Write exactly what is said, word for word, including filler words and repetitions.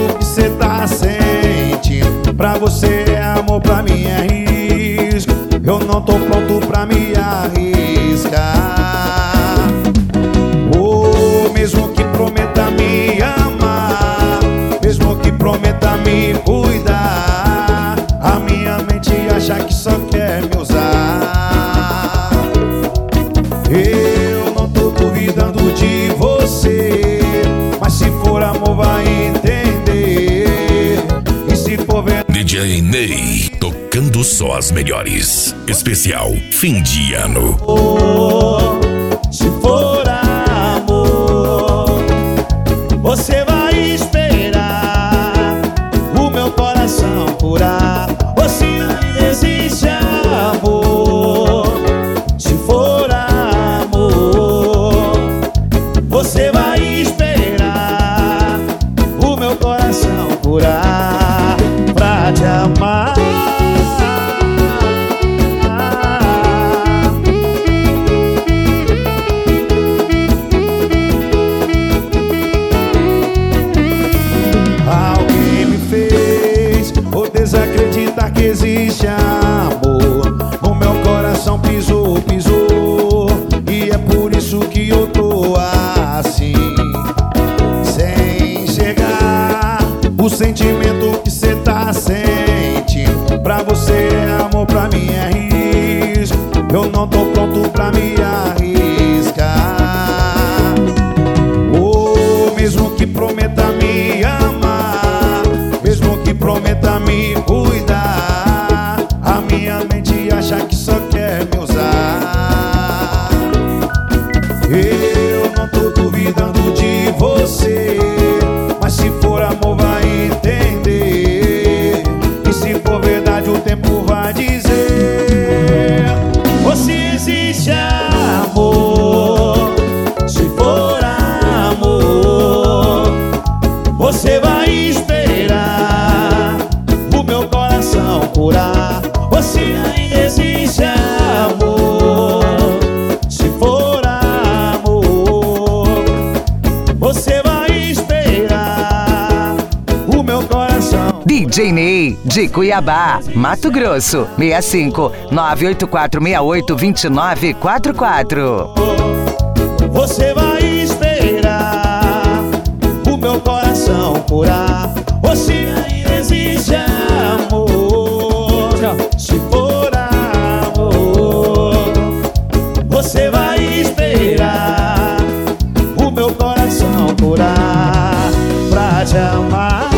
sentimento que cê tá sentindo. Pra você é amor, pra mim é risco. Eu não tô pronto pra me arriscar. Oh, mesmo que prometa me amar, mesmo que prometa me cuidar, a minha mente acha que só quer me usar. Eu não tô duvidando de você, mas se for amor vai entender. E se for ver D J Ney, tocando só as melhores. Especial fim de ano. oh, se for amor, você vai esperar o meu coração curar. Ou se ainda existe amor, se for amor, você vai esperar o meu coração curar pra te amar. Alguém me fez ou desacreditar que existe amor. No meu coração pisou, pisou, e é por isso que eu tô assim, sem enxergar o sentimento que cê tá sentindo. Pra você é amor, pra mim é risco. Eu não tô pronto pra me arriscar. Oh, mesmo que prometa me amar, mesmo que prometa me cuidar, a minha mente acha que só quer me usar. Eu não tô duvidando de você, mas se for amor vai entender. E se for verdade o tempo vai dizer. Ou se existe amor, se for amor, você vai esperar o meu coração curar. Ou se ainda existe amor, se for amor, você vai esperar o meu coração. D J Ney, de Cuiabá, Mato Grosso, seis cinco nove oito quatro seis oito dois nove quatro quatro. Você vai esperar o meu coração curar. Ou se ainda existe amor, se for amor, você vai esperar o meu coração curar pra te amar.